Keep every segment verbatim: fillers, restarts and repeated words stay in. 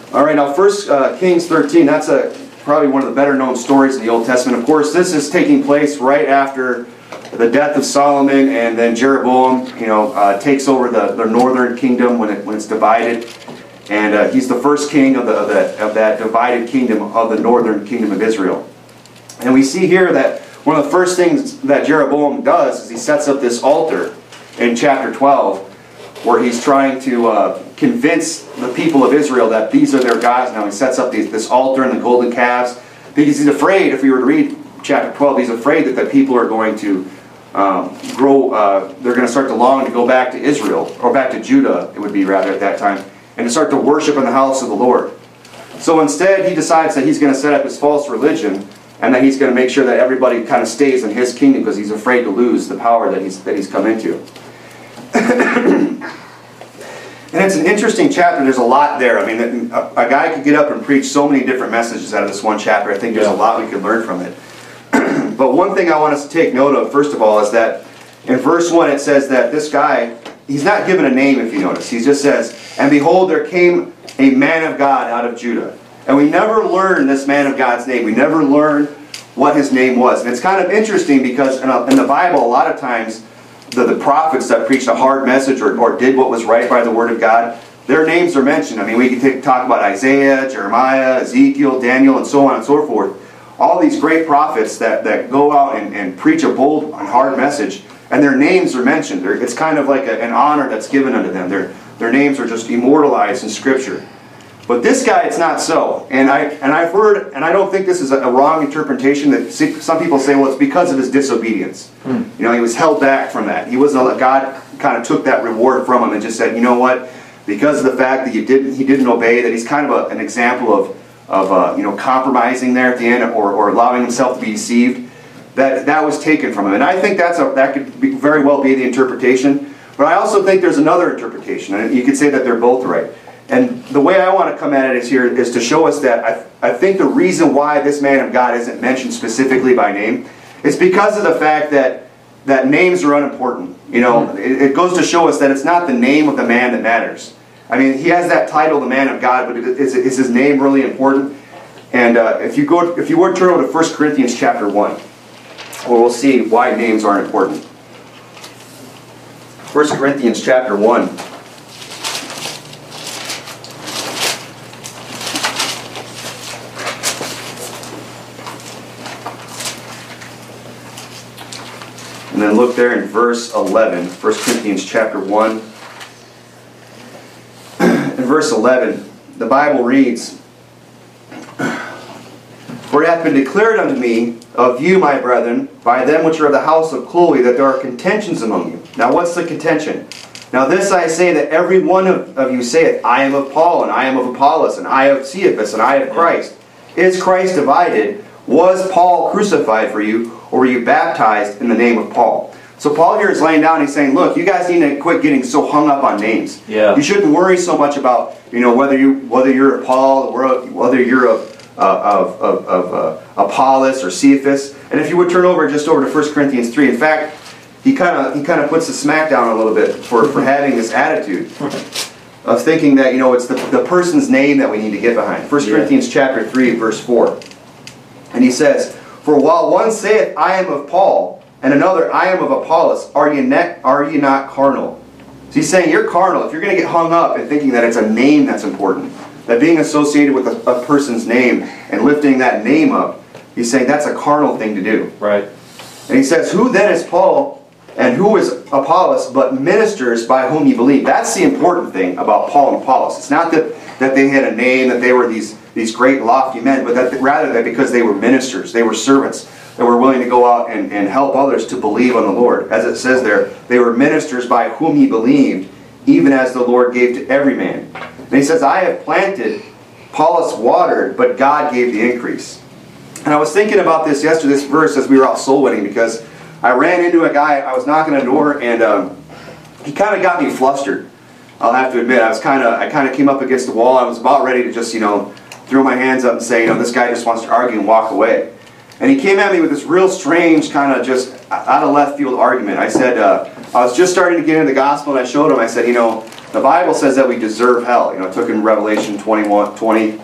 All right, now First uh, Kings thirteen, that's a, probably one of the better known stories in the Old Testament. Of course, this is taking place right after the death of Solomon, and then Jeroboam, you know, uh, takes over the, the northern kingdom when, it, when it's divided. And uh, he's the first king of, the, of, the, of that divided kingdom of the northern kingdom of Israel. And we see here that one of the first things that Jeroboam does is he sets up this altar in chapter twelve, where he's trying to uh, convince the people of Israel that these are their gods now. He sets up these, this altar and the golden calves because he's afraid, if we were to read chapter twelve, he's afraid that the people are going to um, grow, uh, they're going to start to long to go back to Israel, or back to Judah, it would be rather at that time, and to start to worship in the house of the Lord. So instead, he decides that he's going to set up his false religion, and that he's going to make sure that everybody kind of stays in his kingdom because he's afraid to lose the power that he's, that he's come into. And it's an interesting chapter. There's a lot there. I mean, a, a guy could get up and preach so many different messages out of this one chapter. I think there's a lot we could learn from it. But one thing I want us to take note of, first of all, is that in verse one it says that this guy, he's not given a name, if you notice. He just says, "And behold, there came a man of God out of Judah." And we never learn this man of God's name. We never learn what his name was. And it's kind of interesting because in, a, in the Bible, a lot of times, The, the prophets that preached a hard message or, or did what was right by the Word of God, their names are mentioned. I mean, we can take, talk about Isaiah, Jeremiah, Ezekiel, Daniel, and so on and so forth. All these great prophets that, that go out and, and preach a bold and hard message, and their names are mentioned. They're, it's kind of like a, an honor that's given unto them. Their, their names are just immortalized in Scripture. But this guy, it's not so. And, I, and I've heard, and I don't think this is a, a wrong interpretation, that some people say, well, it's because of his disobedience. Hmm. You know, he was held back from that. He wasn't, God kind of took that reward from him and just said, you know what, because of the fact that you didn't, he didn't obey, that he's kind of a, an example of, of uh, you know, compromising there at the end, or, or allowing himself to be deceived, that that was taken from him. And I think that's a, that could be, very well be the interpretation. But I also think there's another interpretation, and you could say that they're both right. And the way I want to come at it is here is to show us that I, I think the reason why this man of God isn't mentioned specifically by name is because of the fact that that names are unimportant. You know, it, it goes to show us that it's not the name of the man that matters. I mean, he has that title, the man of God, but is, is his name really important? And uh, if you go, if you were to turn over to First Corinthians chapter one, well, we'll see why names aren't important. First Corinthians chapter one. And then look there in verse eleven, First Corinthians chapter one. In verse eleven, the Bible reads, "For it hath been declared unto me of you, my brethren, by them which are of the house of Chloe, that there are contentions among you." Now what's the contention? "Now this I say, that every one of, of you saith, I am of Paul, and I am of Apollos, and I of Cephas, and I of Christ. Is Christ divided? Was Paul crucified for you, or were you baptized in the name of Paul?" So Paul here is laying down, he's saying, look, you guys need to quit getting so hung up on names. Yeah. You shouldn't worry so much about, you know, whether you whether you're a Paul, or whether you're of uh, of, of, of uh, Apollos or Cephas. And if you would turn over just over to First Corinthians three, in fact, he kind of he kind of puts the smack down a little bit for, for having this attitude of thinking that, you know, it's the, the person's name that we need to get behind. First Yeah. Corinthians chapter three, verse four. And he says, "For while one saith, I am of Paul, and another, I am of Apollos, are ye, ne- are ye not carnal?" So he's saying you're carnal. If you're going to get hung up in thinking that it's a name that's important, that being associated with a, a person's name and lifting that name up, he's saying that's a carnal thing to do. Right. And he says, "Who then is Paul, and who is Apollos, but ministers by whom ye believe?" That's the important thing about Paul and Apollos. It's not that, that they had a name, that they were these, these great lofty men, but that rather that because they were ministers, they were servants, that were willing to go out and, and help others to believe on the Lord. As it says there, they were ministers by whom he believed, even as the Lord gave to every man. And he says, "I have planted, Apollos watered, but God gave the increase." And I was thinking about this yesterday, this verse, as we were out soul winning, because I ran into a guy, I was knocking on a door, and um, he kind of got me flustered. I'll have to admit, I was kind of, I kind of came up against the wall. I was about ready to just, you know, throw my hands up and say, you know, this guy just wants to argue and walk away. And he came at me with this real strange kind of just out of left field argument. I said, uh, I was just starting to get into the gospel, and I showed him, I said, you know, The Bible says that we deserve hell. You know, it took in Revelation twenty-one, twenty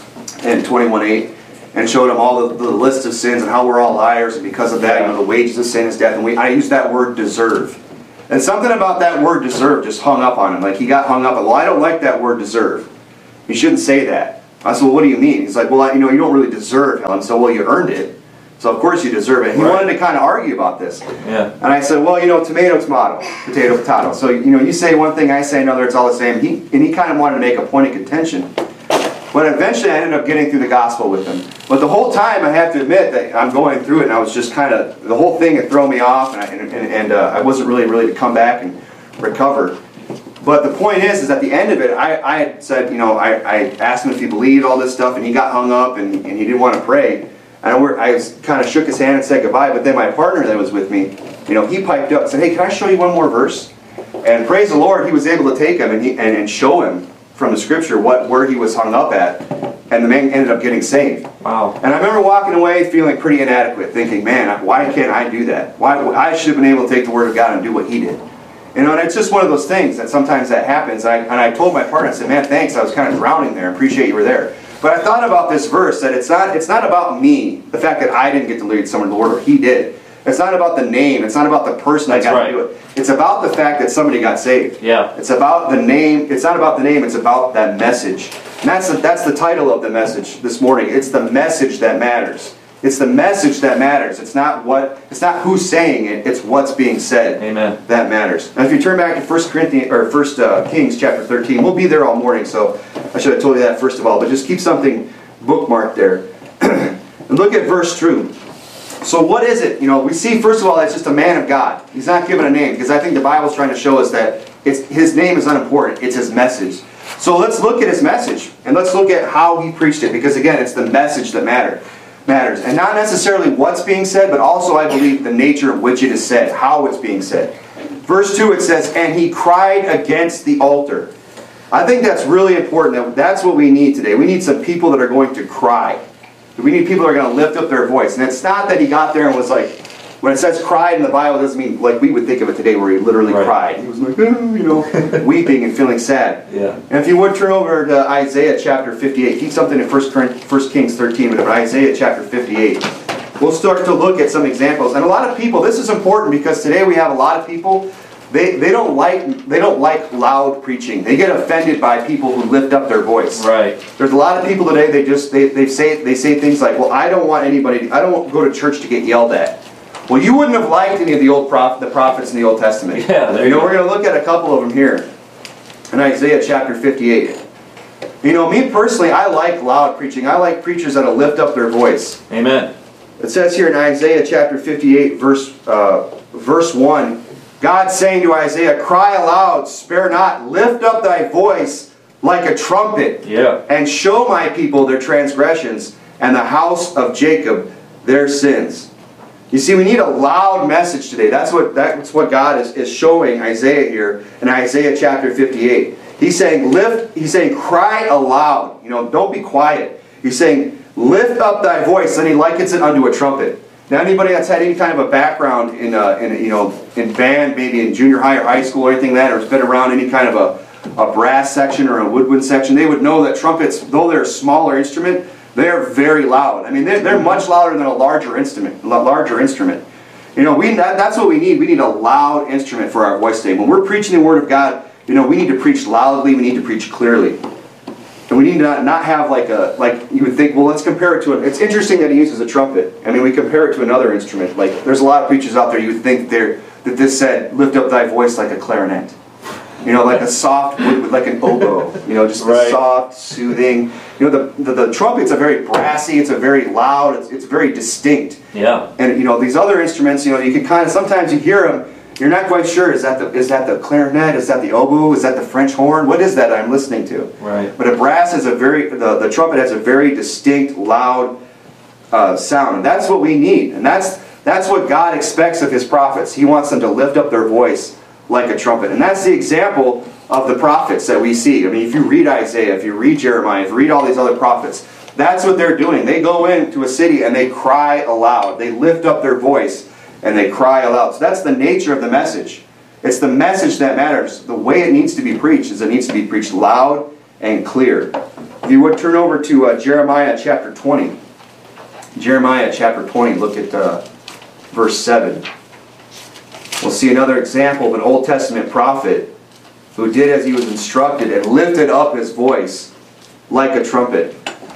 and twenty-one eight and showed them all the, the list of sins and how we're all liars, and because of that, you know, the wages of sin is death. And we, I use that word deserve. And something about that word deserve just hung up on him. Like he got hung up on, well, I don't like that word deserve. You shouldn't say that. I said, well, what do you mean? He's like, well, I, you know, you don't really deserve hell. And so, well, you earned it. So, of course, you deserve it. He right. wanted to kind of argue about this. Yeah. And I said, well, you know, tomato, tomato, potato, potato. So, you know, you say one thing, I say another, it's all the same. He, and he kind of wanted to make a point of contention. But eventually I ended up getting through the gospel with him. But the whole time, I have to admit that I'm going through it, and I was just kind of, the whole thing had thrown me off, and I, and, and uh, I wasn't really ready to come back and recover. But the point is, is at the end of it, I, I had said, you know, I, I asked him if he believed all this stuff, and he got hung up, and, and he didn't want to pray. And I, I kind of shook his hand and said goodbye, but then my partner that was with me, you know, he piped up and said, hey, can I show you one more verse? And praise the Lord, he was able to take him and, he, and, and show him from the scripture what where he was hung up at, and the man ended up getting saved. Wow. And I remember walking away feeling pretty inadequate, thinking, man, why can't I do that? Why I should have been able to take the word of God and do what he did. You know, and it's just one of those things that sometimes that happens. I, and I told my partner, I said, man, thanks, I was kind of drowning there, appreciate you were there. But I thought about this verse, that it's not, it's not about me, the fact that I didn't get to lead someone to the Lord, or he did. It's not about the name, it's not about the person That's I got right. to do it. It's about the fact that somebody got saved. Yeah. It's about the name, it's not about the name, it's about that message. And that's the, that's the title of the message this morning. It's the message that matters. It's the message that matters. It's not what, it's not who's saying it, it's what's being said. Amen. That matters. Now if you turn back to First Corinthians or First uh, Kings chapter thirteen, we'll be there all morning, so I should have told you that first of all, but just keep something bookmarked there. And look at verse two. So what is it? You know, we see first of all that's just a man of God. He's not given a name, because I think the Bible's trying to show us that it's, his name is unimportant. It's his message. So let's look at his message, and let's look at how he preached it, because again, it's the message that matter, matters. And not necessarily what's being said, but also I believe the nature of which it is said, how it's being said. Verse two it says, and he cried against the altar. I think that's really important. That's what we need today. We need some people that are going to cry. We need people that are going to lift up their voice. And it's not that he got there and was like, when it says cried in the Bible, it doesn't mean like we would think of it today where he literally right. cried. He was like, oh, you know, weeping and feeling sad. Yeah. And if you would turn over to Isaiah chapter fifty-eight, keep something in First Kings thirteen, but Isaiah chapter fifty-eight. We'll start to look at some examples. And a lot of people, this is important because today we have a lot of people, They, they don't like they don't like loud preaching. They get offended by people who lift up their voice. Right. There's a lot of people today. They just they, they say they say things like, "Well, I don't want anybody. To, I don't go to church to get yelled at." Well, you wouldn't have liked any of the old prophet, the prophets in the Old Testament. Yeah. There you you know, go. we're going to look at a couple of them here in Isaiah chapter fifty-eight. You know, me personally, I like loud preaching. I like preachers that'll lift up their voice. Amen. It says here in Isaiah chapter fifty-eight, verse uh, verse one. God saying to Isaiah, cry aloud, spare not, lift up thy voice like a trumpet, Yeah. and show my people their transgressions, and the house of Jacob their sins. You see, we need a loud message today. That's what, that's what God is, is showing Isaiah here in Isaiah chapter fifty-eight. He's saying, lift, he's saying, cry aloud. You know, don't be quiet. He's saying, lift up thy voice, and he likens it unto a trumpet. Now, anybody that's had any kind of a background in, uh, in you know, in band, maybe in junior high or high school or anything like that, or has been around any kind of a, a brass section or a woodwind section, they would know that trumpets, though they're a smaller instrument, they're very loud. I mean, they're, they're much louder than a larger instrument. larger instrument. You know, we that, that's what we need. We need a loud instrument for our voice today. When we're preaching the Word of God, you know, we need to preach loudly. We need to preach clearly. And we need to not, not have like a, like you would think, well, let's compare it to it. It's interesting that he uses a trumpet. I mean, we compare it to another instrument. Like, there's a lot of preachers out there, you would think they're, that this said, lift up thy voice like a clarinet. You know, like a soft, wood, like an oboe. You know, just Right. soft, soothing. You know, the, the, the trumpet's a very brassy, it's a very loud, it's, it's very distinct. Yeah. And, you know, these other instruments, you know, you can kind of, sometimes you hear them, you're not quite sure, is that the is that the clarinet, is that the oboe, is that the French horn? What is that I'm listening to? Right. But a brass is a very, the, the trumpet has a very distinct, loud uh, sound. And that's what we need. And that's, that's what God expects of His prophets. He wants them to lift up their voice like a trumpet. And that's the example of the prophets that we see. I mean, if you read Isaiah, if you read Jeremiah, if you read all these other prophets, that's what they're doing. They go into a city and they cry aloud. They lift up their voice and they cry aloud. So that's the nature of the message. It's the message that matters. The way it needs to be preached is it needs to be preached loud and clear. If you would turn over to uh, Jeremiah chapter twenty. Jeremiah chapter twenty, look at uh, verse seven. We'll see another example of an Old Testament prophet who did as he was instructed and lifted up his voice like a trumpet.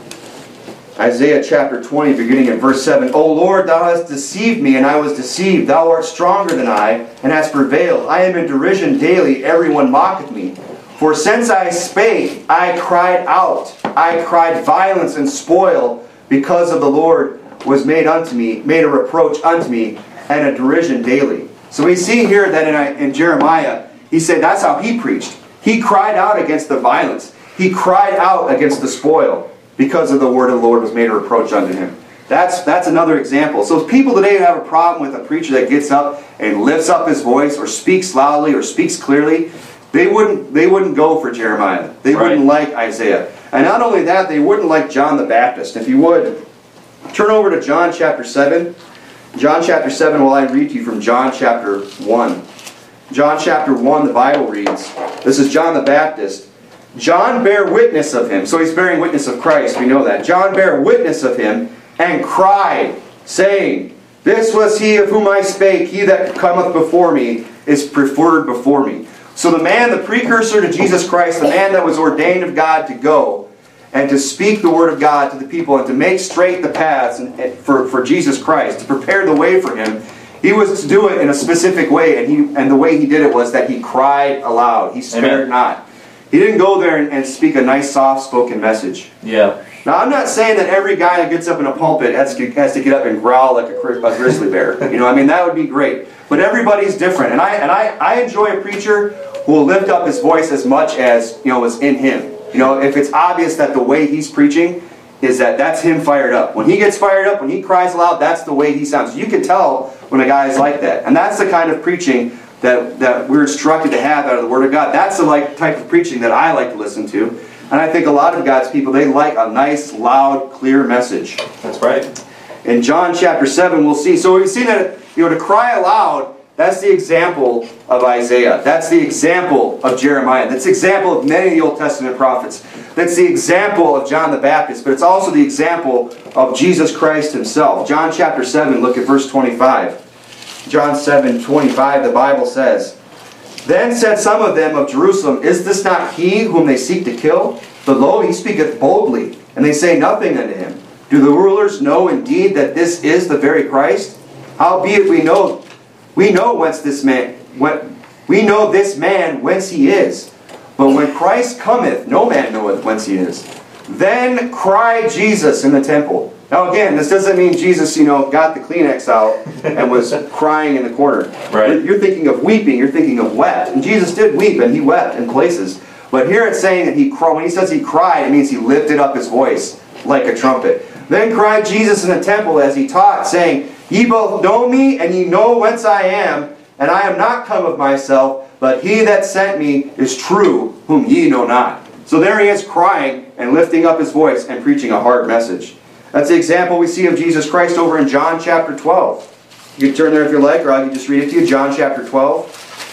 Isaiah chapter twenty, beginning in verse seven. O Lord, thou hast deceived me, and I was deceived. Thou art stronger than I, and hast prevailed. I am in derision daily, everyone mocketh me. For since I spake, I cried out. I cried violence and spoil, because of the Lord was made unto me, made a reproach unto me, and a derision daily. So we see here that in, in Jeremiah, he said that's how he preached. He cried out against the violence. He cried out against the spoil, because of the word of the Lord was made a reproach unto him. That's, that's another example. So people today have a problem with a preacher that gets up and lifts up his voice or speaks loudly or speaks clearly. They wouldn't, they wouldn't go for Jeremiah. They Right. wouldn't like Isaiah. And not only that, they wouldn't like John the Baptist. If you would, turn over to John chapter seven. John chapter seven, while I read to you from John chapter one. John chapter one, the Bible reads, this is John the Baptist. John bare witness of him. So he's bearing witness of Christ, we know that. John bare witness of him, and cried, saying, This was he of whom I spake, he that cometh before me is preferred before me. So the man, the precursor to Jesus Christ, the man that was ordained of God to go and to speak the word of God to the people and to make straight the paths and, and for, for Jesus Christ, to prepare the way for him, he was to do it in a specific way, and, he, and the way he did it was that he cried aloud. He spared Amen. not. He didn't go there and, and speak a nice, soft-spoken message. Yeah. Now, I'm not saying that every guy that gets up in a pulpit has to, has to get up and growl like a, a grizzly bear. You know, I mean, that would be great. But everybody's different. And I and I, I enjoy a preacher who will lift up his voice as much as, you know, is in him. You know, if it's obvious that the way he's preaching is that that's him fired up. When he gets fired up, when he cries aloud, that's the way he sounds. You can tell when a guy is like that. And that's the kind of preaching that, that we're instructed to have out of the Word of God. That's the like, type of preaching that I like to listen to. And I think a lot of God's people, they like a nice, loud, clear message. That's right. In John chapter seven, we'll see. So we've seen that, you know, to cry aloud, that's the example of Isaiah. That's the example of Jeremiah. That's the example of many of the Old Testament prophets. That's the example of John the Baptist. But it's also the example of Jesus Christ himself. John chapter seven, look at verse twenty-five. John seven, twenty-five, the Bible says, Then said some of them of Jerusalem, Is this not he whom they seek to kill? But lo, he speaketh boldly, and they say nothing unto him. Do the rulers know indeed that this is the very Christ? Howbeit we know, we know whence this man, when, we know this man whence he is. But when Christ cometh, no man knoweth whence he is. Then cried Jesus in the temple. Now again, this doesn't mean Jesus, you know, got the Kleenex out and was crying in the corner. Right. You're thinking of weeping, you're thinking of wept. And Jesus did weep, and he wept in places. But here it's saying that he cried. When he says he cried, it means he lifted up his voice like a trumpet. Then cried Jesus in the temple as he taught, saying, Ye both know me, and ye know whence I am, and I am not come of myself, but he that sent me is true, whom ye know not. So there he is crying and lifting up his voice and preaching a hard message. That's the example we see of Jesus Christ over in John chapter twelve. You can turn there if you like, or I can just read it to you. John chapter twelve,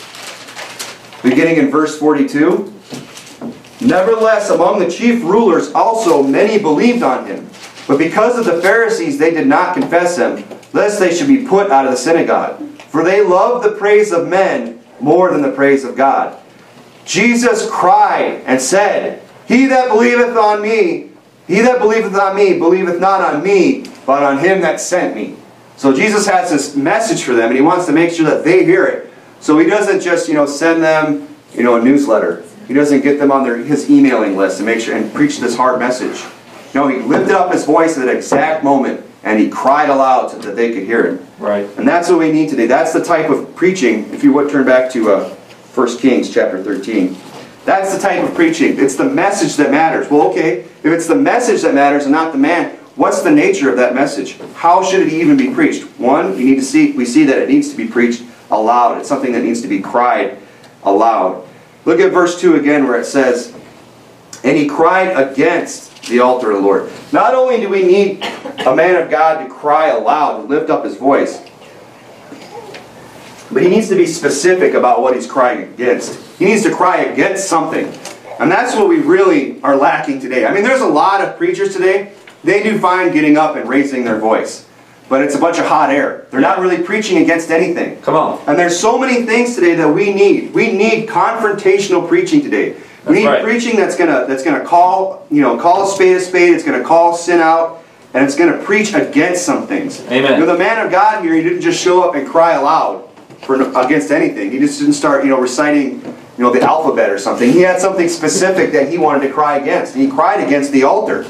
beginning in verse forty-two. Nevertheless, among the chief rulers also many believed on him. But because of the Pharisees they did not confess him, lest they should be put out of the synagogue. For they love the praise of men more than the praise of God. Jesus cried and said, He that believeth on me, he that believeth on me, believeth not on me, but on him that sent me. So Jesus has this message for them, and he wants to make sure that they hear it. So he doesn't just, you know, send them, you know, a newsletter. He doesn't get them on their, his emailing list and make sure and preach this hard message. No, he lifted up his voice at that exact moment, and he cried aloud so that they could hear him. Right. And that's what we need today. That's the type of preaching. If you would turn back to uh, First Kings chapter thirteen. That's the type of preaching. It's the message that matters. Well, okay, if it's the message that matters and not the man, what's the nature of that message? How should it even be preached? One, you need to see. We see that it needs to be preached aloud. It's something that needs to be cried aloud. Look at verse two again, where it says, And he cried against the altar of the Lord. Not only do we need a man of God to cry aloud, to lift up his voice, But he needs to be specific about what he's crying against. He needs to cry against something. And that's what we really are lacking today. I mean, there's a lot of preachers today. They do fine getting up and raising their voice. But it's a bunch of hot air. They're not really preaching against anything. Come on. And there's so many things today that we need. We need confrontational preaching today. That's we need right. preaching that's gonna that's gonna call, you know, call a spade a spade. It's gonna call sin out, and it's gonna preach against some things. Amen. You know, the man of God here, he didn't just show up and cry aloud for against anything. He just didn't start, you know, reciting, you know, the alphabet or something. He had something specific that he wanted to cry against. And he cried against the altar.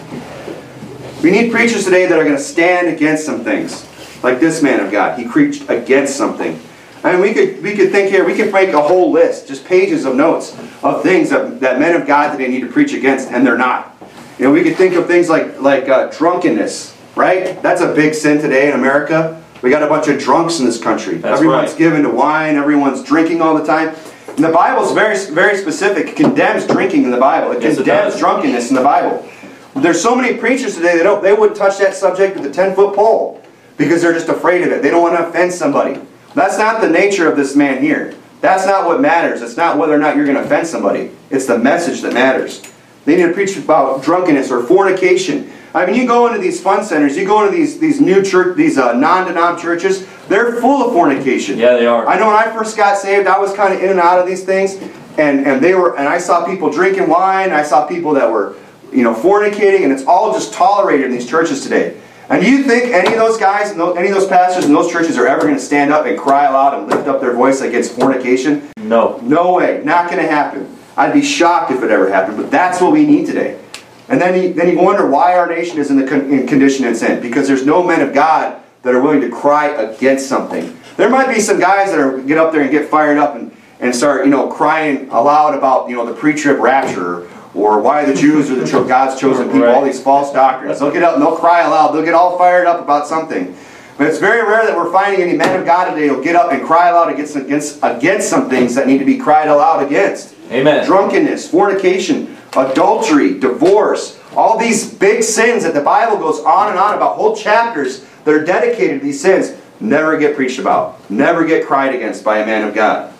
We need preachers today that are going to stand against some things. Like this man of God. He preached against something. I mean, we could we could think here, we could make a whole list, just pages of notes of things that, that men of God today need to preach against, and they're not. You know, we could think of things like, like uh, drunkenness, right? That's a big sin today in America. We got a bunch of drunks in this country. That's Everyone's right. given to wine. Everyone's drinking all the time. And the Bible's very, very specific. It condemns drinking in the Bible. It Yes, it condemns does. drunkenness in the Bible. There's so many preachers today that don't, they wouldn't touch that subject with a ten-foot pole because they're just afraid of it. They don't want to offend somebody. That's not the nature of this man here. That's not what matters. It's not whether or not you're going to offend somebody. It's the message that matters. They need to preach about drunkenness or fornication. I mean, you go into these fun centers, you go into these these new church, these uh, non-denom churches, they're full of fornication. Yeah, they are. I know when I first got saved, I was kind of in and out of these things, and and they were, and I saw people drinking wine. I saw people that were, you know, fornicating, and it's all just tolerated in these churches today. And do you think any of those guys, any of those pastors in those churches are ever going to stand up and cry aloud and lift up their voice against fornication? No. No way. Not going to happen. I'd be shocked if it ever happened, but that's what we need today. And then you, then you wonder why our nation is in the con in condition it's in. Because there's no men of God that are willing to cry against something. There might be some guys that are get up there and get fired up and, and start, you know, crying aloud about, you know, the pre-trib rapture, or why the Jews are the cho God's chosen people, Right. all these false doctrines. They'll get up and they'll cry aloud. They'll get all fired up about something. But it's very rare that we're finding any men of God today who'll get up and cry aloud against, against, against some things that need to be cried aloud against. Amen. Drunkenness, fornication, adultery, divorce, all these big sins that the Bible goes on and on about, whole chapters that are dedicated to these sins, never get preached about, never get cried against by a man of God.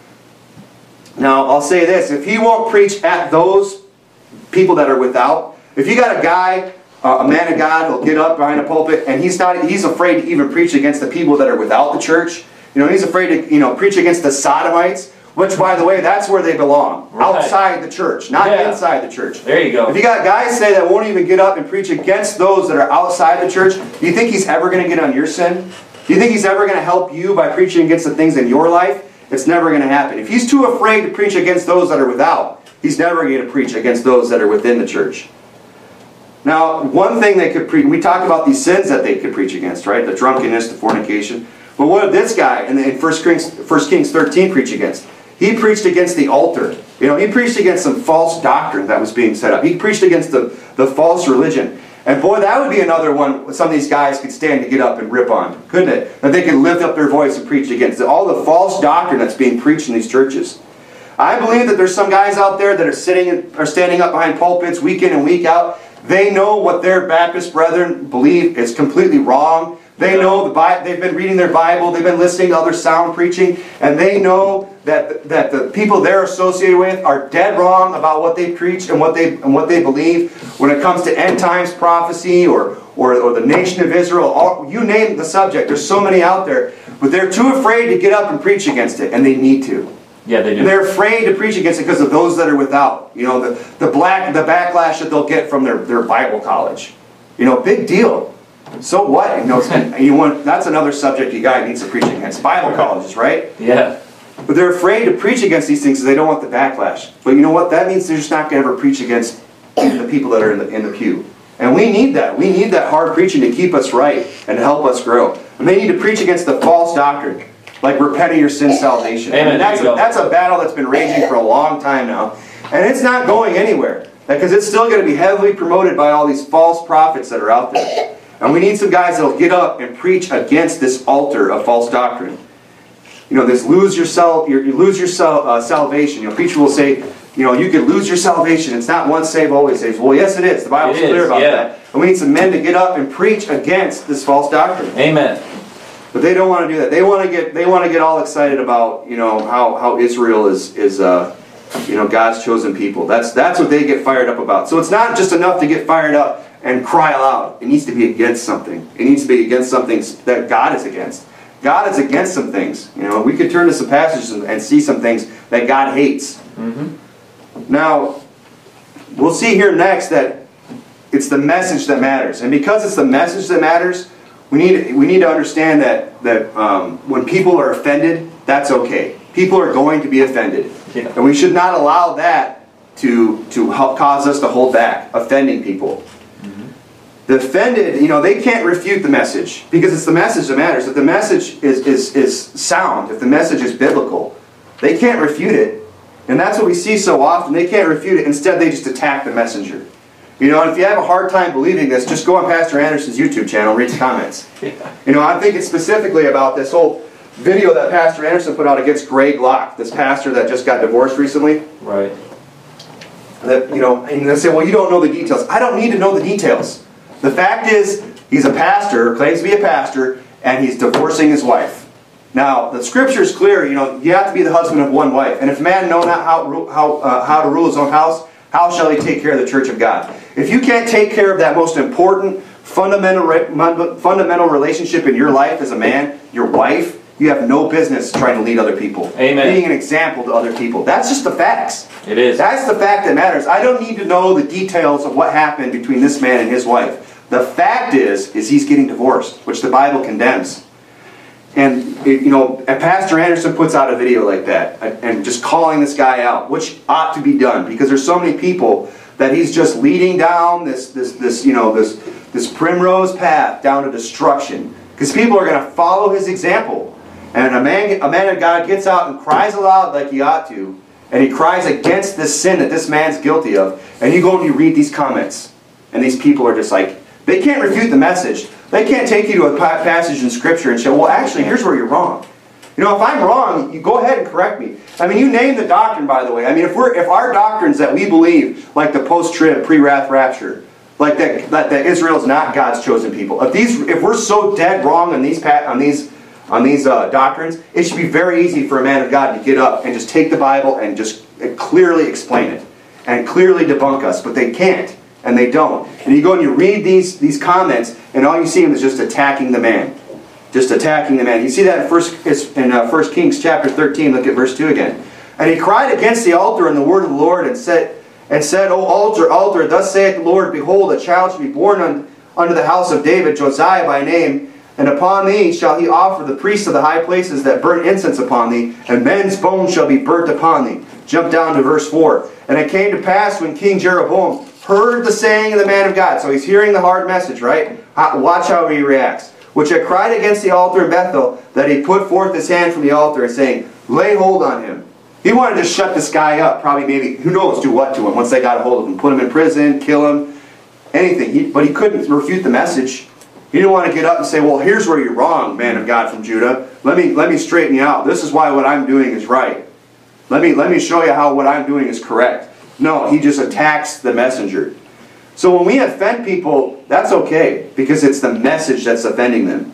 Now, I'll say this, if he won't preach at those people that are without, if you got a guy, uh, a man of God who'll get up behind a pulpit and he's not, he's afraid to even preach against the people that are without the church, you know, he's afraid to, you know, preach against the sodomites, which, by the way, that's where they belong. Right. Outside the church, not Yeah. inside the church. There you go. If you got guys today that won't even get up and preach against those that are outside the church, do you think he's ever going to get on your sin? Do you think he's ever going to help you by preaching against the things in your life? It's never going to happen. If he's too afraid to preach against those that are without, he's never going to preach against those that are within the church. Now, one thing they could preach, we talked about these sins that they could preach against, right? The drunkenness, the fornication. But what did this guy in First Kings thirteen preach against? He preached against the altar. You know, he preached against some false doctrine that was being set up. He preached against the, the false religion. And boy, that would be another one some of these guys could stand to get up and rip on, couldn't it? That they could lift up their voice and preach against all the false doctrine that's being preached in these churches. I believe that there's some guys out there that are sitting are standing up behind pulpits week in and week out. They know what their Baptist brethren believe is completely wrong. They know the Bible, they've been reading their Bible, they've been listening to other sound preaching, and they know that, that the people they're associated with are dead wrong about what they preach and what they, and what they believe when it comes to end times prophecy or, or, or the nation of Israel. All, you name the subject, there's so many out there, but they're too afraid to get up and preach against it, and they need to. Yeah, they do. And they're afraid to preach against it because of those that are without. You know, the, the, black, the backlash that they'll get from their, their Bible college. You know, big deal. So what? You know, and you want, that's another subject you guy needs to preach against. Bible colleges, right? Yeah. But they're afraid to preach against these things because they don't want the backlash. But you know what? That means they're just not going to ever preach against the people that are in the, in the pew. And we need that. We need that hard preaching to keep us right and to help us grow. And they need to preach against the false doctrine, like repent of your sin, salvation. Amen. And that's, a, that's a battle that's been raging for a long time now. And it's not going anywhere. Because it's still going to be heavily promoted by all these false prophets that are out there. And we need some guys that will get up and preach against this altar of false doctrine. You know, this lose your, sal your, you lose your sal uh, salvation. You know, preacher will say, you know, you could lose your salvation. It's not once saved, always saved. Well, yes, it is. The Bible's clear about yeah. that. And we need some men to get up and preach against this false doctrine. Amen. But they don't want to do that. They want to get they want to get all excited about, you know, how how Israel is is uh, you know, God's chosen people. That's that's what they get fired up about. So it's not just enough to get fired up and cry aloud. It needs to be against something. It needs to be against something that God is against. God is against some things. You know, we could turn to some passages and, and see some things that God hates. Mm-hmm. Now, we'll see here next that it's the message that matters, and because it's the message that matters, we need we need to understand that that um, when people are offended, that's okay. People are going to be offended, yeah. And we should not allow that to to help cause us to hold back offending people. The offended, you know, they can't refute the message because it's the message that matters. If the message is, is, is sound, if the message is biblical, they can't refute it. And that's what we see so often. They can't refute it. Instead, they just attack the messenger. You know, and if you have a hard time believing this, just go on Pastor Anderson's YouTube channel and read the comments. Yeah. You know, I'm thinking specifically about this whole video that Pastor Anderson put out against Greg Locke, this pastor that just got divorced recently. Right. That, you know, and they say, well, you don't know the details. I don't need to know the details. The fact is, he's a pastor, claims to be a pastor, and he's divorcing his wife. Now, the Scripture is clear. You know, you have to be the husband of one wife. And if a man know not how how uh, how to rule his own house, how shall he take care of the church of God? If you can't take care of that most important, fundamental fundamental relationship in your life as a man, your wife, you have no business trying to lead other people. Amen. Being an example to other people. That's just the facts. It is. That's the fact that matters. I don't need to know the details of what happened between this man and his wife. The fact is, is he's getting divorced, which the Bible condemns. And, it, you know, and Pastor Anderson puts out a video like that, and just calling this guy out, which ought to be done, because there's so many people that he's just leading down this, this, this you know, this, this primrose path down to destruction. Because people are going to follow his example. And a man, a man of God gets out and cries aloud like he ought to, and he cries against this sin that this man's guilty of, and you go and you read these comments, and these people are just like, they can't refute the message. They can't take you to a passage in Scripture and say, well, actually, here's where you're wrong. You know, if I'm wrong, you go ahead and correct me. I mean, you name the doctrine, by the way. I mean, if we're if our doctrines that we believe, like the post-trib, pre-wrath rapture, like that, that that Israel is not God's chosen people. If these, if we're so dead wrong on these on these on these uh, doctrines, it should be very easy for a man of God to get up and just take the Bible and just clearly explain it and clearly debunk us. But they can't. And they don't. And you go and you read these, these comments, and all you see them is just attacking the man. Just attacking the man. You see that in First in uh, First Kings chapter thirteen. Look at verse two again. And he cried against the altar in the word of the Lord, and said, and said, O altar, altar, thus saith the Lord, behold, a child shall be born un, unto the house of David, Josiah by name, and upon thee shall he offer the priests of the high places that burn incense upon thee, and men's bones shall be burnt upon thee. Jump down to verse four. And it came to pass when King Jeroboam heard the saying of the man of God. So he's hearing the hard message, right? Watch how he reacts. Which had cried against the altar in Bethel, that he put forth his hand from the altar, saying, lay hold on him. He wanted to shut this guy up, probably maybe, who knows, do what to him once they got a hold of him. Put him in prison, kill him, anything. He, but he couldn't refute the message. He didn't want to get up and say, well, here's where you're wrong, man of God from Judah. Let me, let me straighten you out. This is why what I'm doing is right. Let me, let me show you how what I'm doing is correct. No, he just attacks the messenger. So when we offend people, that's okay, because it's the message that's offending them.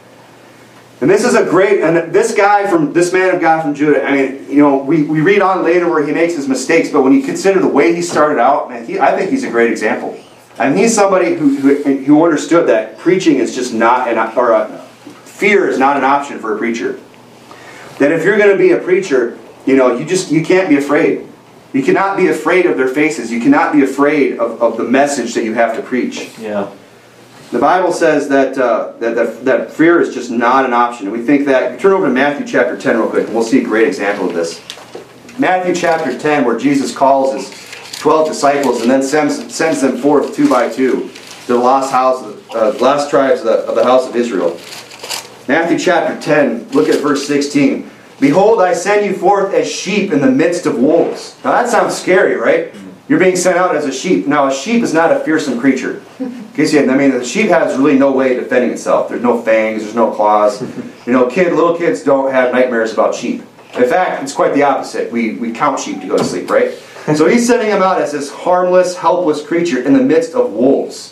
And this is a great, and this guy from, this man of God from Judah, I mean, you know, we, we read on later where he makes his mistakes, but when you consider the way he started out, man, he, I think he's a great example. I mean, he's somebody who, who, who understood that preaching is just not, an, or a, fear is not an option for a preacher. That if you're going to be a preacher, you know, you just, you can't be afraid. You cannot be afraid of their faces. You cannot be afraid of, of the message that you have to preach. Yeah. The Bible says that, uh, that, that that fear is just not an option. And we think that, turn over to Matthew chapter ten real quick, and we'll see a great example of this. Matthew chapter ten, where Jesus calls his twelve disciples and then sends, sends them forth two by two to the lost, house, uh, lost tribes of the, of the house of Israel. Matthew chapter ten, look at verse sixteen. Behold, I send you forth as sheep in the midst of wolves. Now that sounds scary, right? You're being sent out as a sheep. Now a sheep is not a fearsome creature. Okay, so, I mean, the sheep has really no way of defending itself. There's no fangs, there's no claws. You know, kid, little kids don't have nightmares about sheep. In fact, it's quite the opposite. We, we count sheep to go to sleep, right? So he's sending them out as this harmless, helpless creature in the midst of wolves.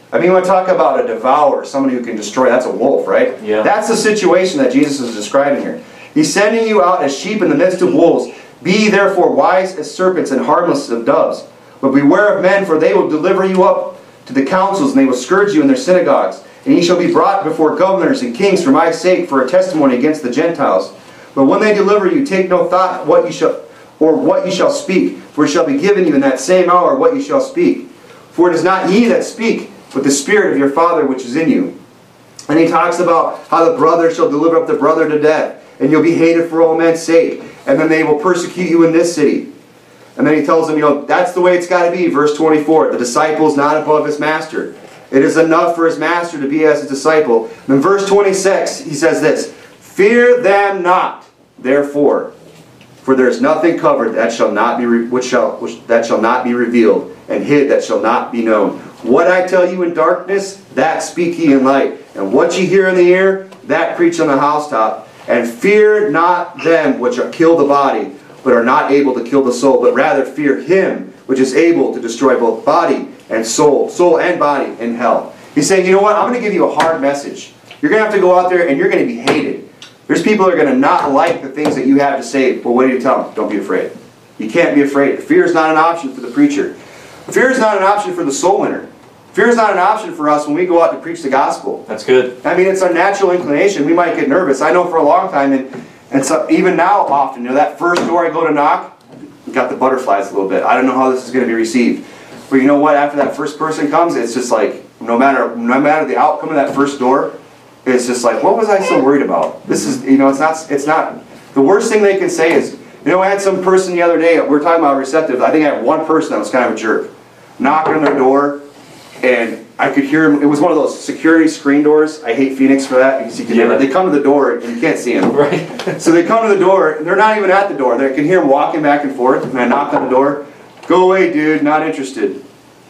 I mean, when we talk about a devourer, somebody who can destroy, that's a wolf, right? Yeah. That's the situation that Jesus is describing here. He's sending you out as sheep in the midst of wolves. Be therefore wise as serpents and harmless as doves. But beware of men, for they will deliver you up to the councils, and they will scourge you in their synagogues. And ye shall be brought before governors and kings for my sake, for a testimony against the Gentiles. But when they deliver you, take no thought what you shall, or what you shall speak, for it shall be given you in that same hour what you shall speak. For it is not ye that speak, but the Spirit of your Father which is in you. And he talks about how the brother shall deliver up the brother to death, and you'll be hated for all men's sake, and then they will persecute you in this city. And then he tells them, you know, that's the way it's got to be. Verse twenty-four, the disciple is not above his master. It is enough for his master to be as his disciple. And in verse twenty-six, he says this, fear them not, therefore, for there is nothing covered that shall not be re which shall which, that shall not be revealed, and hid that shall not be known. What I tell you in darkness, that speak ye in light, and what ye hear in the ear, that preach on the housetop. And fear not them which are kill the body, but are not able to kill the soul, but rather fear him which is able to destroy both body and soul, soul and body in hell. He's saying, you know what, I'm going to give you a hard message. You're going to have to go out there and you're going to be hated. There's people that are going to not like the things that you have to say, but what do you tell them? Don't be afraid. You can't be afraid. Fear is not an option for the preacher. Fear is not an option for the soul winner. Fear is not an option for us when we go out to preach the gospel. That's good. I mean, it's our natural inclination. We might get nervous. I know for a long time, and, and so even now often, you know, that first door I go to knock, got the butterflies a little bit. I don't know how this is going to be received. But you know what? After that first person comes, it's just like, no matter no matter the outcome of that first door, it's just like, what was I so worried about? This is, you know, it's not, it's not, the worst thing they can say is, you know, I had some person the other day, we were talking about receptive, I think I had one person that was kind of a jerk, knocking on their door, and I could hear him, it was one of those security screen doors. I hate Phoenix for that, because you can yeah. never, they come to the door, and you can't see them. Right. So they come to the door, and they're not even at the door, they can hear them walking back and forth, and I knock on the door, go away dude, not interested.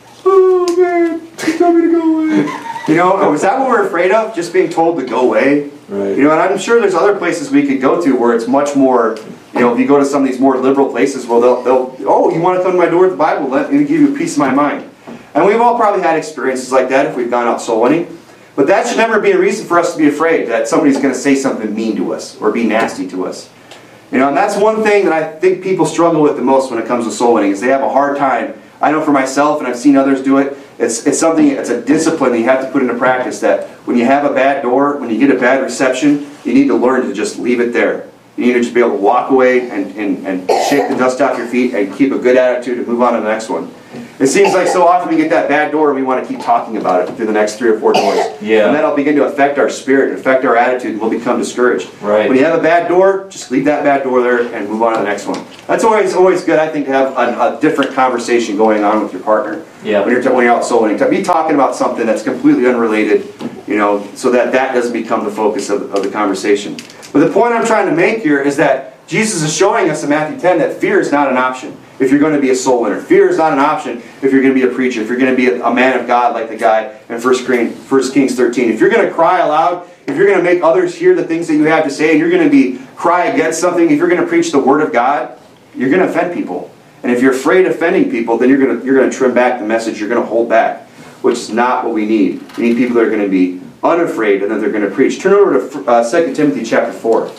Oh man, they tell me to go away. You know, is that what we're afraid of? Just being told to go away? Right. You know, and I'm sure there's other places we could go to where it's much more, you know, if you go to some of these more liberal places, well, they'll, they'll oh, you want to come to my door with the Bible? Let me give you a piece of my mind. And we've all probably had experiences like that if we've gone out soul winning. But that should never be a reason for us to be afraid that somebody's going to say something mean to us or be nasty to us. You know, and that's one thing that I think people struggle with the most when it comes to soul winning, is they have a hard time. I know for myself, and I've seen others do it, it's, it's something, it's a discipline that you have to put into practice, that when you have a bad door, when you get a bad reception, you need to learn to just leave it there. You need to just be able to walk away and, and, and shake the dust off your feet and keep a good attitude and move on to the next one. It seems like so often we get that bad door and we want to keep talking about it through the next three or four doors. Yeah. And that'll begin to affect our spirit and affect our attitude, and we'll become discouraged. Right. When you have a bad door, just leave that bad door there and move on to the next one. That's always always good, I think, to have a, a different conversation going on with your partner. Yeah. When you're, when you're out soul winning. Be talking about something that's completely unrelated, you know, so that that doesn't become the focus of, of the conversation. But the point I'm trying to make here is that Jesus is showing us in Matthew ten that fear is not an option if you're going to be a soul winner. Fear is not an option if you're going to be a preacher, if you're going to be a, a man of God like the guy in First Kings thirteen. If you're going to cry aloud, if you're going to make others hear the things that you have to say, and you're going to be cry against something, if you're going to preach the Word of God, you're going to offend people. And if you're afraid of offending people, then you're going to, you're going to trim back the message, you're going to hold back, which is not what we need. We need people that are going to be unafraid and that they're going to preach. Turn over to uh, Second Timothy chapter four.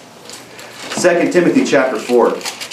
Second Timothy chapter four.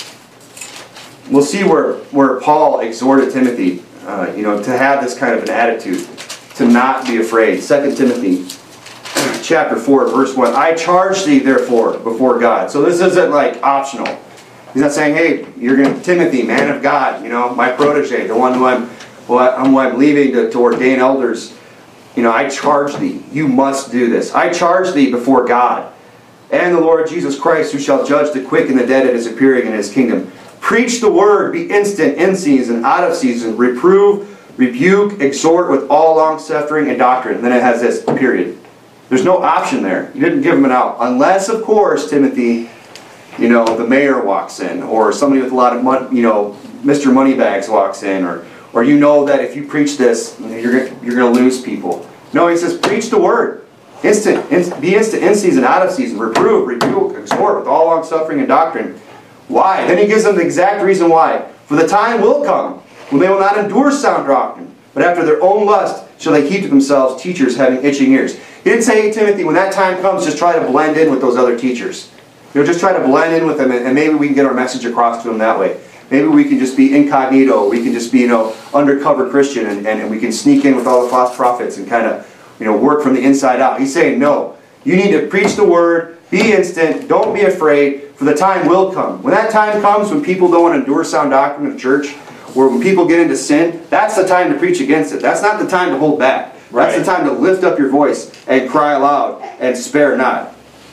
We'll see where, where Paul exhorted Timothy, uh, you know, to have this kind of an attitude, to not be afraid. Second Timothy chapter four, verse one. I charge thee, therefore, before God. So this isn't like optional. He's not saying, hey, you're going to, Timothy, man of God, you know, my protege, the one who I'm, who I'm, who I'm leaving to, to ordain elders. You know, I charge thee. You must do this. I charge thee before God and the Lord Jesus Christ, who shall judge the quick and the dead at his appearing in his kingdom. Preach the word, be instant, in season, out of season, reprove, rebuke, exhort with all long-suffering and doctrine. And then it has this, period. There's no option there. You didn't give them an out. Unless, of course, Timothy, you know, the mayor walks in, or somebody with a lot of money, you know, Mister Moneybags walks in, or or you know that if you preach this, you know, you're you're going to lose people. No, he says, preach the word. Instant, in, be instant, in season, out of season, reprove, rebuke, exhort with all long-suffering and doctrine. Why? Then he gives them the exact reason why. For the time will come when they will not endure sound doctrine, but after their own lust shall they heap to themselves teachers having itching ears. He didn't say, hey, Timothy, when that time comes, just try to blend in with those other teachers. You know, just try to blend in with them, and, and maybe we can get our message across to them that way. Maybe we can just be incognito. We can just be, you know, undercover Christian, and, and, and we can sneak in with all the false prophets and kind of, you know, work from the inside out. He's saying, no. You need to preach the word. Be instant. Don't be afraid, for the time will come. When that time comes, when people don't want to endure sound doctrine of church, or when people get into sin, that's the time to preach against it. That's not the time to hold back. Right. That's the time to lift up your voice and cry aloud and spare not.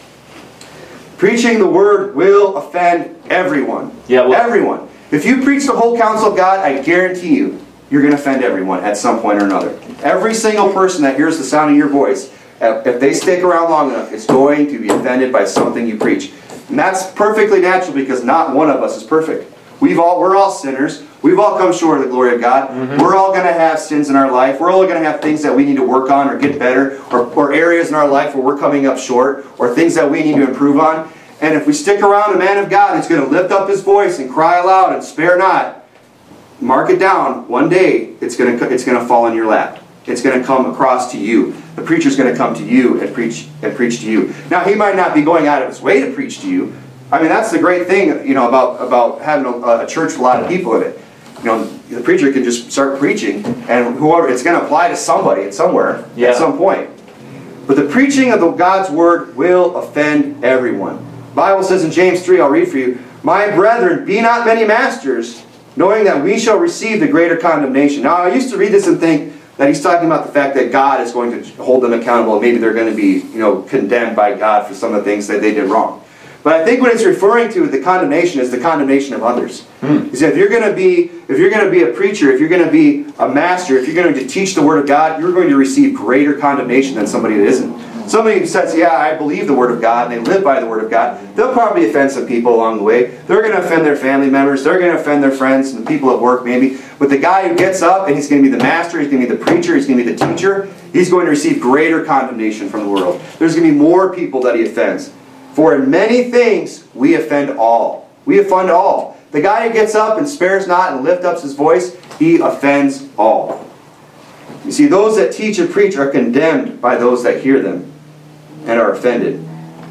Preaching the word will offend everyone. Yeah, well, everyone. If you preach the whole counsel of God, I guarantee you, you're going to offend everyone at some point or another. Every single person that hears the sound of your voice, if they stick around long enough, is going to be offended by something you preach. And that's perfectly natural, because not one of us is perfect. We've all, we're all sinners. We've all come short of the glory of God. Mm-hmm. We're all going to have sins in our life. We're all going to have things that we need to work on or get better, or, or areas in our life where we're coming up short, or things that we need to improve on. And if we stick around a man of God who's going to lift up his voice and cry aloud and spare not, mark it down. One day, it's going to, it's going to fall in your lap. It's going to come across to you. The preacher's going to come to you and preach and preach to you. Now, he might not be going out of his way to preach to you. I mean, that's the great thing, you know, about, about having a, a church with a lot of people in it. You know, the preacher can just start preaching, and whoever, it's going to apply to somebody at somewhere, yeah. at some point. But the preaching of the God's word will offend everyone. The Bible says in James three, I'll read for you, my brethren, be not many masters, knowing that we shall receive the greater condemnation. Now, I used to read this and think that he's talking about the fact that God is going to hold them accountable, and maybe they're going to be, you know, condemned by God for some of the things that they did wrong. But I think what it's referring to, the condemnation, is the condemnation of others. Hmm. He said, if you're going to be, if you're going to be a preacher, if you're going to be a master, if you're going to teach the Word of God, you're going to receive greater condemnation than somebody that isn't. Somebody who says, yeah, I believe the Word of God, and they live by the Word of God, they'll probably offend some people along the way. They're going to offend their family members. They're going to offend their friends and the people at work maybe. But the guy who gets up and he's going to be the master, he's going to be the preacher, he's going to be the teacher, he's going to receive greater condemnation from the world. There's going to be more people that he offends. For in many things we offend all. We offend all. The guy who gets up and spares not and lifts up his voice, he offends all. You see, those that teach and preach are condemned by those that hear them and are offended.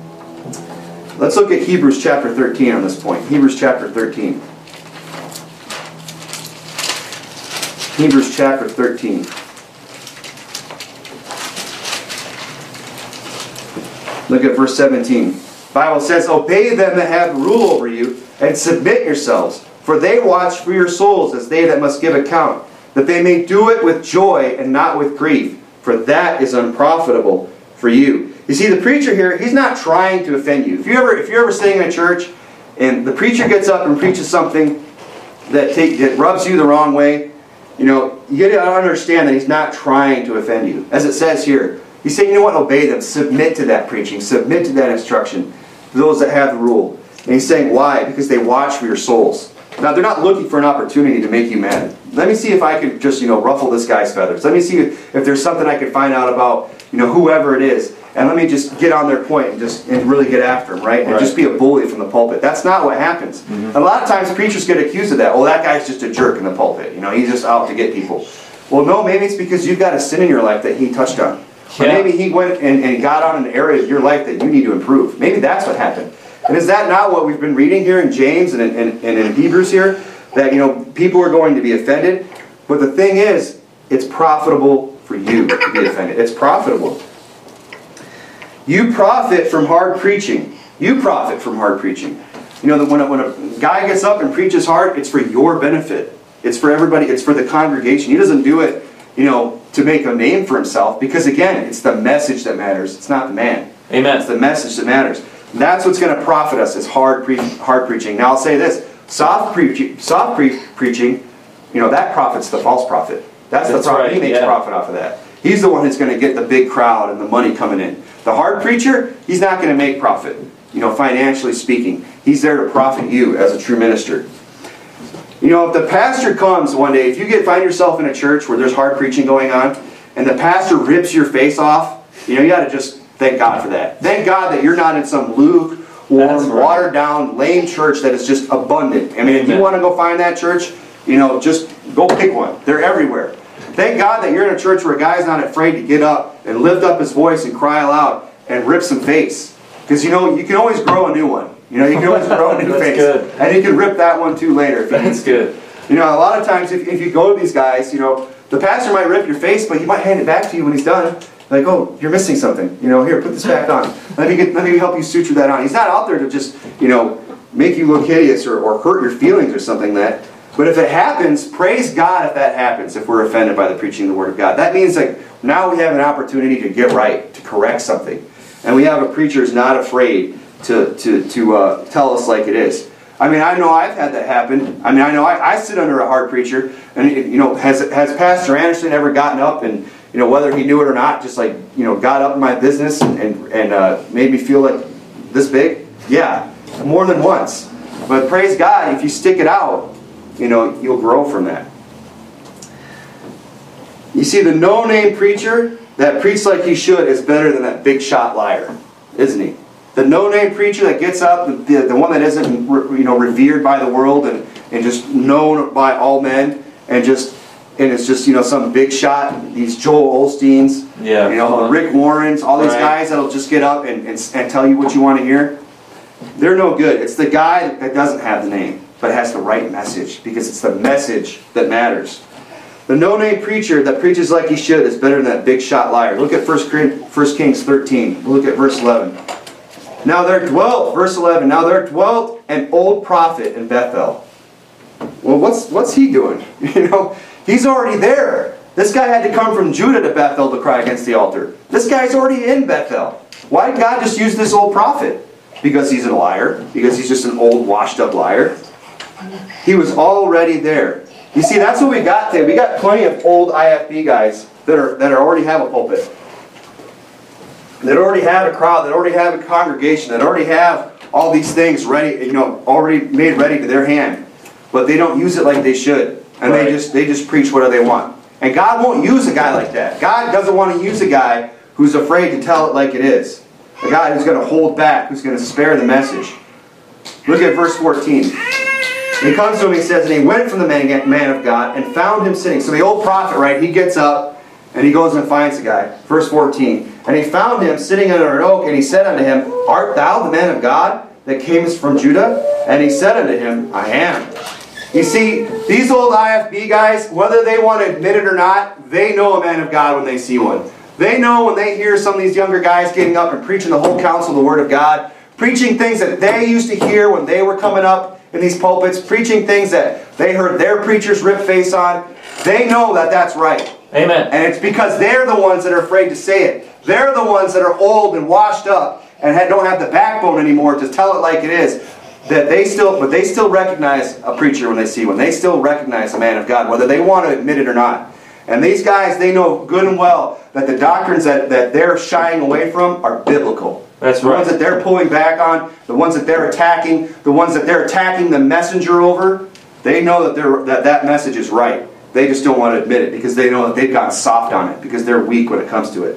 Let's look at Hebrews chapter thirteen on this point. Hebrews chapter thirteen. Hebrews chapter thirteen. Look at verse seventeen. The Bible says, obey them that have rule over you, and submit yourselves, for they watch for your souls as they that must give account, that they may do it with joy and not with grief, for that is unprofitable for you. You see, the preacher here, he's not trying to offend you. If you ever, if you're ever sitting in a church and the preacher gets up and preaches something that, take, that rubs you the wrong way, you know, you got to understand that he's not trying to offend you. As it says here, he's saying, you know what, obey them, submit to that preaching, submit to that instruction, those that have the rule. And he's saying, why? Because they watch for your souls. Now, they're not looking for an opportunity to make you mad. Let me see if I could just, you know, ruffle this guy's feathers. Let me see if there's something I can find out about, you know, whoever it is. And let me just get on their point and just and really get after them, right? And right. just be a bully from the pulpit. That's not what happens. Mm-hmm. And a lot of times preachers get accused of that. Oh, that guy's just a jerk in the pulpit. You know, he's just out to get people. Well, no, maybe it's because you've got a sin in your life that he touched on. Or yeah. maybe he went and, and got on an area of your life that you need to improve. Maybe that's what happened. And is that not what we've been reading here in James and in, and, and in Hebrews here? That, you know, people are going to be offended. But the thing is, it's profitable for you to be offended. It's profitable. You profit from hard preaching. You profit from hard preaching. You know, when a, when a guy gets up and preaches hard, it's for your benefit. It's for everybody. It's for the congregation. He doesn't do it, you know, to make a name for himself. Because again, it's the message that matters. It's not the man. Amen. It's the message that matters. That's what's going to profit us, is hard, pre hard preaching. Now I'll say this. Soft, pre soft pre preaching, you know, that profits the false prophet. That's, That's the profit. Right, he makes yeah. profit off of that. He's the one who's going to get the big crowd and the money coming in. The hard preacher, he's not going to make profit, you know, financially speaking. He's there to profit you as a true minister. You know, if the pastor comes one day, if you get find yourself in a church where there's hard preaching going on, and the pastor rips your face off, you know, you got to just thank God for that. Thank God that you're not in some lukewarm, right. watered down, lame church that is just abundant. I mean, if you want to go find that church, you know, just go pick one. They're everywhere. Thank God that you're in a church where a guy's not afraid to get up and lift up his voice and cry aloud and rip some face. Because, you know, you can always grow a new one. You know, you can always grow a new That's face. Good. And you can rip that one too later. If you That's good. You know, a lot of times if, if you go to these guys, you know, the pastor might rip your face, but he might hand it back to you when he's done. Like, oh, you're missing something. You know, here, put this back on. Let me get, let me help you suture that on. He's not out there to just, you know, make you look hideous or, or hurt your feelings or something like that. But if it happens, praise God if that happens, if we're offended by the preaching of the Word of God. That means like now we have an opportunity to get right, to correct something. And we have a preacher who's not afraid to, to, to uh, tell us like it is. I mean, I know I've had that happen. I mean, I know I, I sit under a hard preacher. And, you know, has, has Pastor Anderson ever gotten up and, you know, whether he knew it or not, just like, you know, got up in my business and, and, and uh, made me feel like this big? Yeah, more than once. But praise God, if you stick it out, you know, you'll grow from that. You see, the no-name preacher that preaches like he should is better than that big shot liar, isn't he? The no-name preacher that gets up, the, the one that isn't, you know, revered by the world and, and just known by all men, and just and it's just, you know, some big shot, these Joel Osteens, yeah, you know, Rick Warrens, all these right. guys that'll just get up and, and, and tell you what you want to hear. They're no good. It's the guy that doesn't have the name, but has the right message, because it's the message that matters. The no-name preacher that preaches like he should is better than that big shot liar. Look at First Kings thirteen. We'll look at verse eleven. Now there dwelt, verse eleven, now there dwelt an old prophet in Bethel. Well, what's, what's he doing? You know, he's already there. This guy had to come from Judah to Bethel to cry against the altar. This guy's already in Bethel. Why did God just use this old prophet? Because he's a liar. Because he's just an old, washed-up liar. He was already there. You see, that's what we got today. We got plenty of old I F B guys that are that are already have a pulpit. That already have a crowd. That already have a congregation. That already have all these things ready, you know, already made ready to their hand. But they don't use it like they should. And right. they just they just preach whatever they want. And God won't use a guy like that. God doesn't want to use a guy who's afraid to tell it like it is. A guy who's going to hold back, who's going to spare the message. Look at verse fourteen. He comes to him, he says, and he went from the man, man of God and found him sitting. So the old prophet, right, he gets up and he goes and finds the guy. Verse fourteen. And he found him sitting under an oak, and he said unto him, Art thou the man of God that camest from Judah? And he said unto him, I am. You see, these old I F B guys, whether they want to admit it or not, they know a man of God when they see one. They know when they hear some of these younger guys getting up and preaching the whole counsel of the Word of God, preaching things that they used to hear when they were coming up in these pulpits, preaching things that they heard their preachers rip face on. They know that that's right. Amen. And it's because they're the ones that are afraid to say it. They're the ones that are old and washed up and don't have the backbone anymore to tell it like it is. That they still, but they still recognize a preacher when they see one. They still recognize a man of God, whether they want to admit it or not. And these guys, they know good and well that the doctrines that, that they're shying away from are biblical. That's the right. ones that they're pulling back on, the ones that they're attacking, the ones that they're attacking the messenger over, they know that, they're, that that message is right. They just don't want to admit it because they know that they've gotten soft on it because they're weak when it comes to it.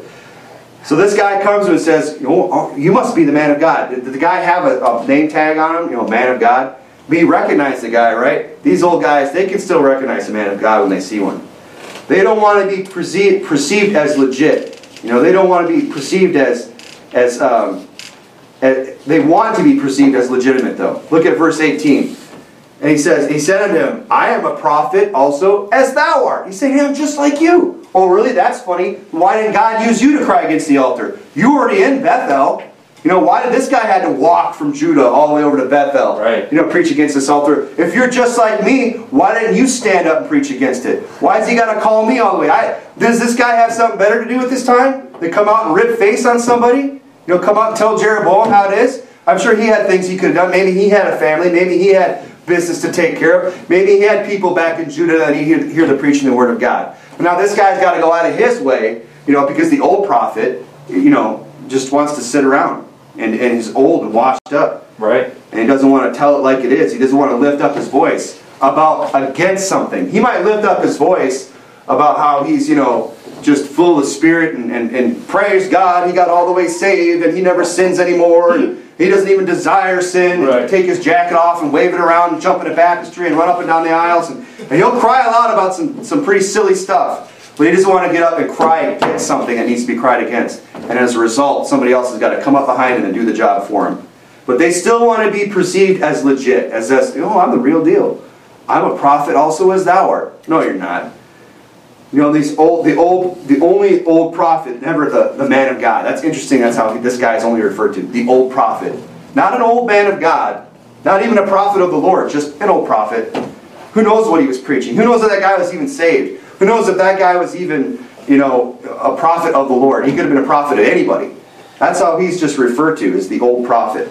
So this guy comes and says, oh, you must be the man of God. Did the guy have a, a name tag on him? You know, man of God? We recognize the guy, right? These old guys, they can still recognize the man of God when they see one. They don't want to be perceived, perceived as legit. You know, they don't want to be perceived as, as, um, as, they want to be perceived as legitimate though. Look at verse eighteen. And he says, he said unto him, I am a prophet also as thou art. He's saying, yeah, I'm just like you. Oh, really? That's funny. Why didn't God use you to cry against the altar? You were already in Bethel. You know, why did this guy had to walk from Judah all the way over to Bethel? Right. You know, preach against this altar. If you're just like me, why didn't you stand up and preach against it? Why has he got to call me all the way? I, does this guy have something better to do with his time? To come out and rip face on somebody? You know, come out and tell Jeroboam how it is? I'm sure he had things he could have done. Maybe he had a family. Maybe he had business to take care of. Maybe he had people back in Judah that he hear, hear the preaching the Word of God. But now this guy's got to go out of his way, you know, because the old prophet, you know, just wants to sit around. And, and he's old and washed up. Right. And he doesn't want to tell it like it is. He doesn't want to lift up his voice about against something. He might lift up his voice about how he's, you know, just full of spirit and, and, and praise God, he got all the way saved and he never sins anymore. And he doesn't even desire sin. Right. And take his jacket off and wave it around and jump in a baptistry and run up and down the aisles. And, and he'll cry aloud about some, some pretty silly stuff. But he doesn't want to get up and cry against something that needs to be cried against. And as a result, somebody else has got to come up behind him and do the job for him. But they still want to be perceived as legit, as this, oh, I'm the real deal. I'm a prophet also as thou art. No, you're not. You know, these old, the old, the only old prophet, never the, the man of God. That's interesting. That's how this guy is only referred to. The old prophet. Not an old man of God. Not even a prophet of the Lord. Just an old prophet. Who knows what he was preaching? Who knows if that guy was even saved? Who knows if that guy was even, you know, a prophet of the Lord? He could have been a prophet of anybody. That's how he's just referred to, as the old prophet.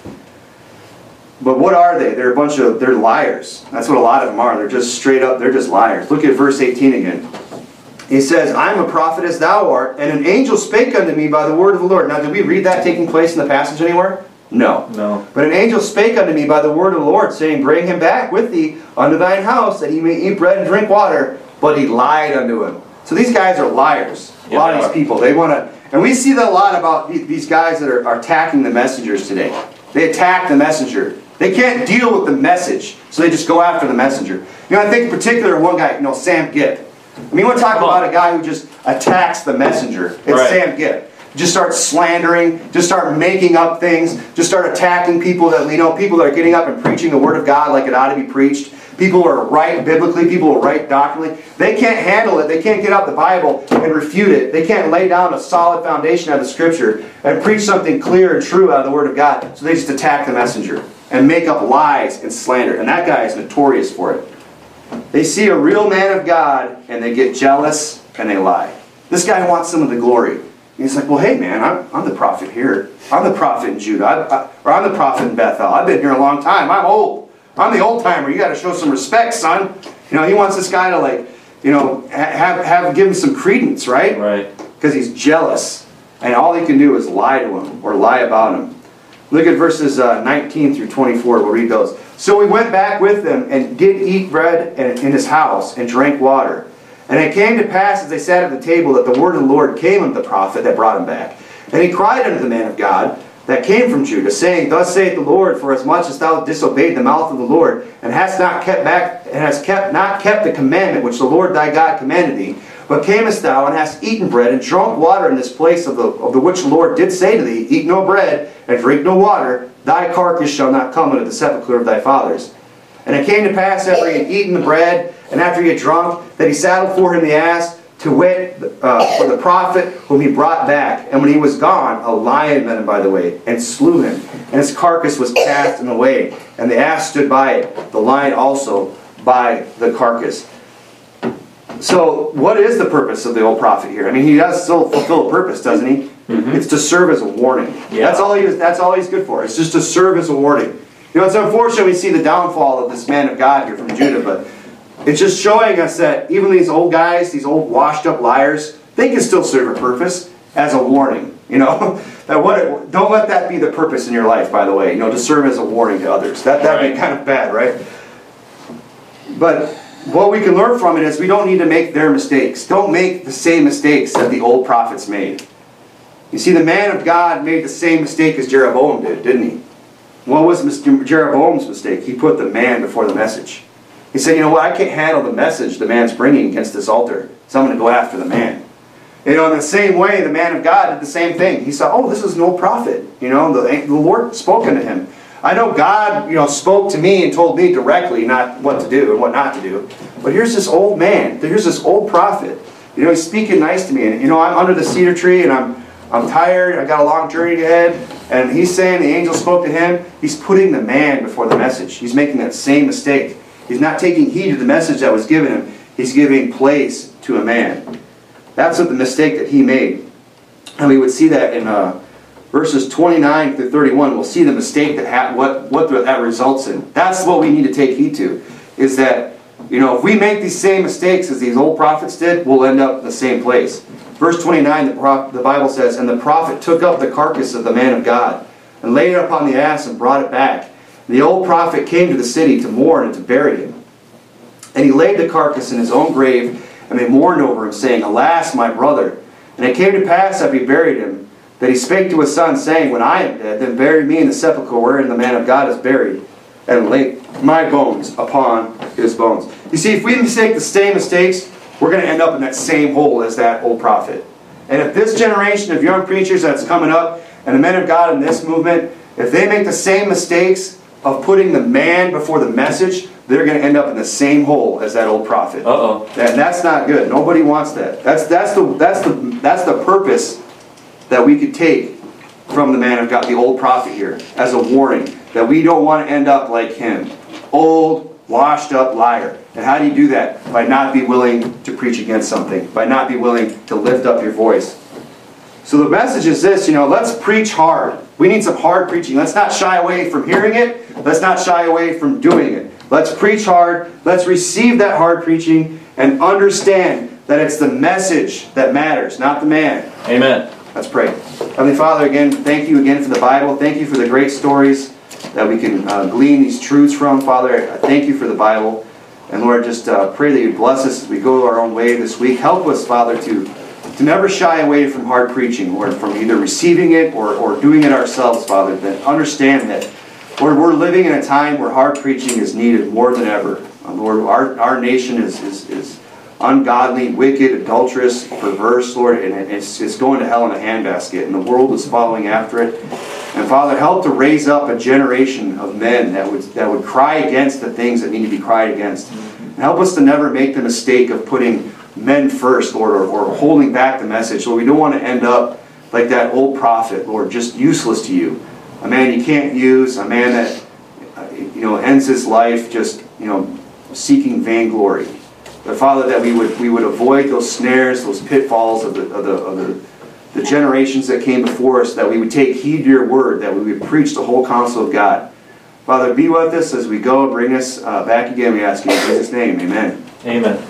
But what are they? They're a bunch of, they're liars. That's what a lot of them are. They're just straight up, they're just liars. Look at verse eighteen again. He says, I am a prophet as thou art, and an angel spake unto me by the word of the Lord. Now, did we read that taking place in the passage anywhere? No. No. But an angel spake unto me by the word of the Lord, saying, bring him back with thee unto thine house, that he may eat bread and drink water. But he lied unto him. So these guys are liars. A lot of these people. They want to, and we see that a lot about these guys that are, are attacking the messengers today. They attack the messenger. They can't deal with the message, so they just go after the messenger. You know, I think in particular one guy, you know, Sam Gipp. I mean, you want to talk about a guy who just attacks the messenger. It's right. Sam Gipp. Just start slandering, just start making up things, just start attacking people that, you know, people that are getting up and preaching the Word of God like it ought to be preached. People who are right biblically, people who are right doctrinally. They can't handle it. They can't get out the Bible and refute it. They can't lay down a solid foundation out of the Scripture and preach something clear and true out of the Word of God. So they just attack the messenger and make up lies and slander. And that guy is notorious for it. They see a real man of God and they get jealous and they lie. This guy wants some of the glory. And he's like, well, hey man, I'm, I'm the prophet here. I'm the prophet in Judah. I, I, or I'm the prophet in Bethel. I've been here a long time. I'm old. I'm the old timer. You got to show some respect, son. You know, he wants this guy to, like, you know, have, have give him some credence, right? Right. Because he's jealous. And all he can do is lie to him or lie about him. Look at verses uh, nineteen through twenty-four. We'll read those. So we went back with them and did eat bread in his house and drank water. And it came to pass as they sat at the table that the word of the Lord came unto the prophet that brought him back. And he cried unto the man of God that came from Judah, saying, thus saith the Lord, for as much as thou disobeyed the mouth of the Lord, and hast not kept back, and hast kept not kept the commandment which the Lord thy God commanded thee, but camest thou and hast eaten bread and drunk water in this place of the of the which the Lord did say to thee, eat no bread and drink no water, thy carcass shall not come into the sepulchre of thy fathers. And it came to pass after he had eaten the bread, and after he had drunk, that he saddled for him the ass, to wit, uh, for the prophet whom he brought back. And when he was gone, a lion met him by the way, and slew him. And his carcass was cast in the way, and the ass stood by it, the lion also by the carcass. So, what is the purpose of the old prophet here? I mean, he does still fulfill a purpose, doesn't he? Mm-hmm. It's to serve as a warning. Yeah. That's all he is, that's all he's good for. It's just to serve as a warning. You know, it's unfortunate we see the downfall of this man of God here from Judah, but it's just showing us that even these old guys, these old washed up liars, they can still serve a purpose as a warning. You know, that what don't let that be the purpose in your life, by the way. You know, to serve as a warning to others. That that'd right. be kind of bad, right? But what we can learn from it is we don't need to make their mistakes. Don't make the same mistakes that the old prophets made. You see, the man of God made the same mistake as Jeroboam did, didn't he? What was Mister Jeroboam's mistake? He put the man before the message. He said, you know what, I can't handle the message the man's bringing against this altar, so I'm going to go after the man. You know, in the same way, the man of God did the same thing. He saw, oh, this is an old prophet. You know, the, the Lord spoke unto him. I know God, you know, spoke to me and told me directly not what to do and what not to do. But here's this old man. Here's this old prophet. You know, he's speaking nice to me. And, you know, I'm under the cedar tree and I'm, I'm tired. I got a long journey ahead. And he's saying the angel spoke to him. He's putting the man before the message. He's making that same mistake. He's not taking heed to the message that was given him. He's giving place to a man. That's what the mistake that he made. And we would see that in uh, verses twenty-nine through thirty-one. We'll see the mistake that ha what, what the, that results in. That's what we need to take heed to. Is that, you know, if we make these same mistakes as these old prophets did, we'll end up in the same place. Verse twenty-nine, the, the Bible says, and the prophet took up the carcass of the man of God, and laid it upon the ass, and brought it back. And the old prophet came to the city to mourn and to bury him. And he laid the carcass in his own grave, and they mourned over him, saying, alas, my brother. And it came to pass, after he buried him, that he spake to his son, saying, when I am dead, then bury me in the sepulchre wherein the man of God is buried, and lay my bones upon his bones. You see, if we mistake the same mistakes we're going to end up in that same hole as that old prophet. And if this generation of young preachers that's coming up, and the men of God in this movement, if they make the same mistakes of putting the man before the message, they're going to end up in the same hole as that old prophet. Uh-oh. And that's not good. Nobody wants that. That's, that's, the, that's, the, that's the purpose that we could take from the man of God, the old prophet here, as a warning, that we don't want to end up like him. Old, washed up liar. And how do you do that? By not be willing to preach against something. By not be willing to lift up your voice. So the message is this, you know, let's preach hard. We need some hard preaching. Let's not shy away from hearing it. Let's not shy away from doing it. Let's preach hard. Let's receive that hard preaching and understand that it's the message that matters, not the man. Amen. Let's pray. Heavenly Father, again, thank you again for the Bible. Thank you for the great stories that we can uh, glean these truths from. Father, I thank you for the Bible. And Lord, just uh, pray that you bless us as we go our own way this week. Help us, Father, to, to never shy away from hard preaching, Lord, from either receiving it or, or doing it ourselves, Father. But understand that, Lord, we're living in a time where hard preaching is needed more than ever. Uh, Lord, our, our nation is, is, is ungodly, wicked, adulterous, perverse, Lord, and it's, it's going to hell in a handbasket, and the world is following after it. And Father, help to raise up a generation of men that would, that would cry against the things that need to be cried against. And help us to never make the mistake of putting men first, Lord, or, or holding back the message. Lord, we don't want to end up like that old prophet, Lord, just useless to you. A man you can't use, a man that uh, you know ends his life just you know seeking vainglory. But Father, that we would we would avoid those snares, those pitfalls of the of the of the, the generations that came before us. That we would take heed to your word. That we would preach the whole counsel of God. Father, be with us as we go. Bring us uh, back again. We ask you in Jesus' name. Amen. Amen.